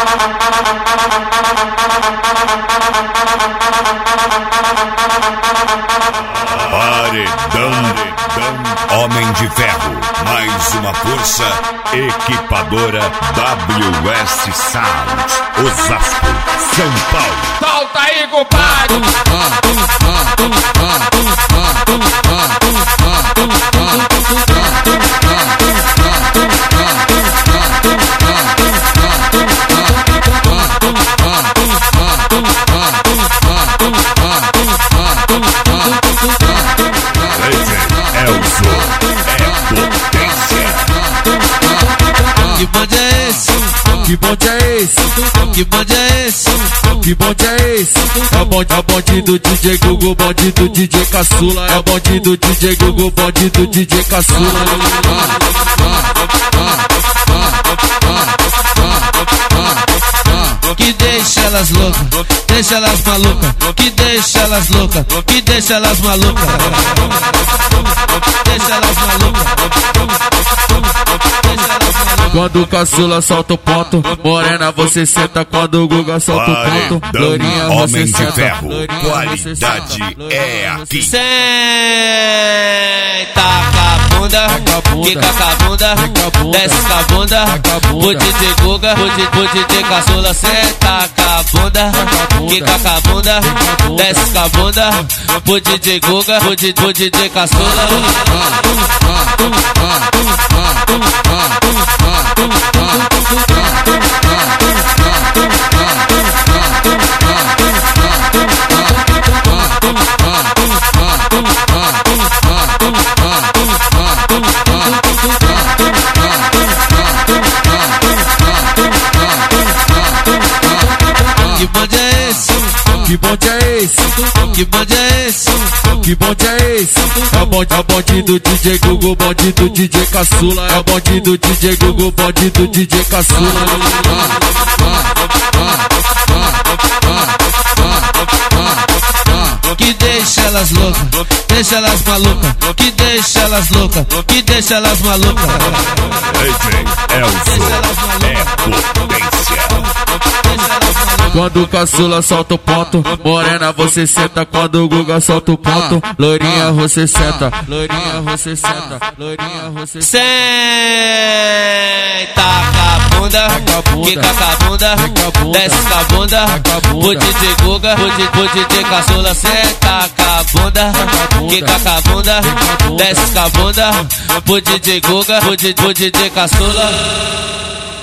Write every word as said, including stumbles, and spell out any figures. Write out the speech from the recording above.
Paredão, Homem de Ferro, mais uma força equipadora W S Sound, Osasco, São Paulo. Solta aí, compadre! Que bonde é esse? Que bonde é esse? Que bonde é esse? Que bonde é esse? É o bonde, é o bonde do D J Gugu, bonde do D J Caçula. É o bonde do D J Gugu, bonde do D J Caçula. Que deixa elas loucas, deixa elas malucas. Que deixa elas loucas, que deixa elas malucas. Deixa elas malucas. Quando o caçula solta o ponto, morena você senta. Quando o Guga solta o ponto, lourinha você Homem de senta. Ferro, qualidade é aqui. Senta com a bunda, quica com a bunda, desce com a bunda. O D J Guga, o D J Caçula. Senta com a bunda, quica com a bunda, desce com a bunda. O D J Guga, o D J Caçula. Que bonde é esse? Que bonde é esse? Que bonde é esse? Que bonde é esse? É o bonde, é o bonde do D J Gugu, bonde do D J Caçula. É o bonde do D J Gugu, bonde do D J Caçula. Que deixa elas loucas, deixa elas malucas. Que deixa elas loucas, que deixa elas malucas. D J Elzo é potência. Quando o caçula solta o ponto, morena você senta. Quando o Guga solta o ponto, lourinha você senta. Lourinha você senta. Lourinha você senta. Senta com a bunda, quica com a bunda, desce com a bunda. O D J Guga, o D J Caçula. Senta com a bunda, quica com a bunda, desce com a bunda. O D J Guga, o D J Caçula.